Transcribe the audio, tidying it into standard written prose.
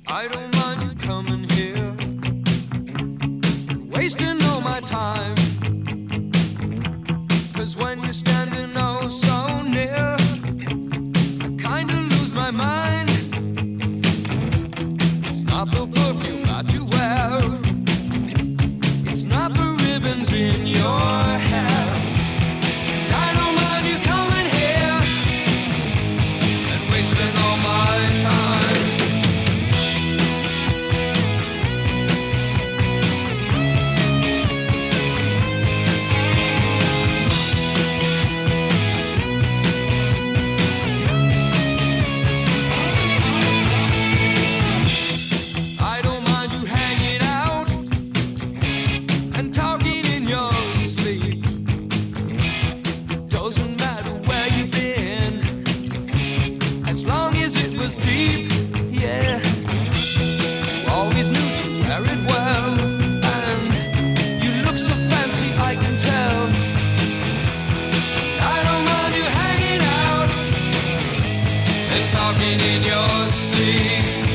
I don't mind you coming here, wasting all my time. 'Cause when you're standing oh so near, I kinda lose my mind. It's not the perfume that you wear, it's not the ribbons in your hair. And I don't mind you coming here and wasting all my time. I don't mind you hanging out and talking in your sleep. Doesn't matter where you've been, as long as it was deep, yeah. You always knew to wear it well, and you look so fancy, I can tell. I don't mind you hanging out and talking in your sleep.